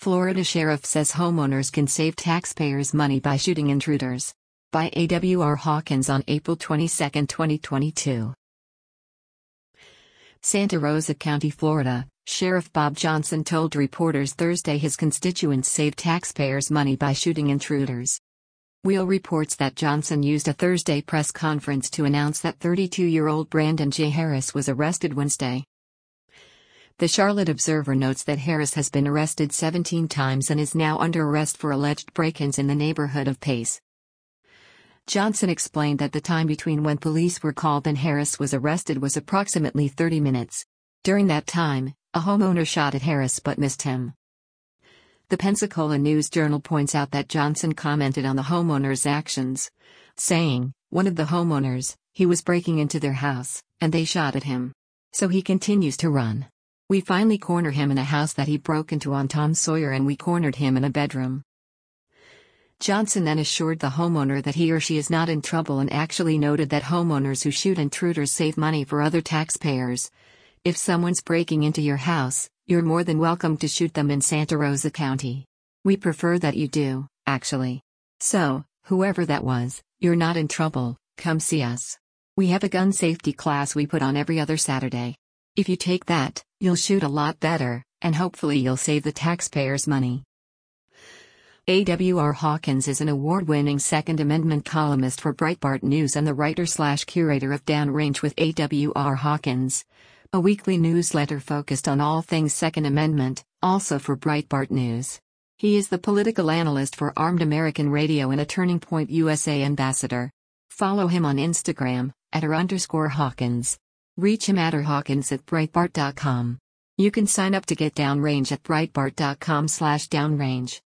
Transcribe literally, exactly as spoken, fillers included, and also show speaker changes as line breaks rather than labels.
Florida Sheriff says homeowners can save taxpayers money by shooting intruders. By A W R Hawkins on April twenty-second, twenty twenty-two. Santa Rosa County, Florida, Sheriff Bob Johnson told reporters Thursday his constituents save taxpayers money by shooting intruders. Wheel reports that Johnson used a Thursday press conference to announce that thirty-two-year-old Brandon J. Harris was arrested Wednesday. The Charlotte Observer notes that Harris has been arrested seventeen times and is now under arrest for alleged break-ins in the neighborhood of Pace. Johnson explained that the time between when police were called and Harris was arrested was approximately thirty minutes. During that time, a homeowner shot at Harris but missed him. The Pensacola News-Journal points out that Johnson commented on the homeowner's actions, saying, "One of the homeowners, he was breaking into their house, and they shot at him. So he continues to run. We finally corner him in a house that he broke into on Tom Sawyer and we cornered him in a bedroom." Johnson then assured the homeowner that he or she is not in trouble and actually noted that homeowners who shoot intruders save money for other taxpayers. If someone's breaking into your house, you're more than welcome to shoot them in Santa Rosa County. We prefer that you do, actually. So, whoever that was, you're not in trouble, come see us. We have a gun safety class we put on every other Saturday. If you take that, you'll shoot a lot better, and hopefully you'll save the taxpayers money. A W R Hawkins is an award-winning Second Amendment columnist for Breitbart News and the writer-slash-curator of Downrange with A W R Hawkins, a weekly newsletter focused on all things Second Amendment, also for Breitbart News. He is the political analyst for Armed American Radio and a Turning Point U S A ambassador. Follow him on Instagram, at r underscore Hawkins. Reach him at rhawkins at breitbart dot com. You can sign up to get Downrange at breitbart dot com slash downrange.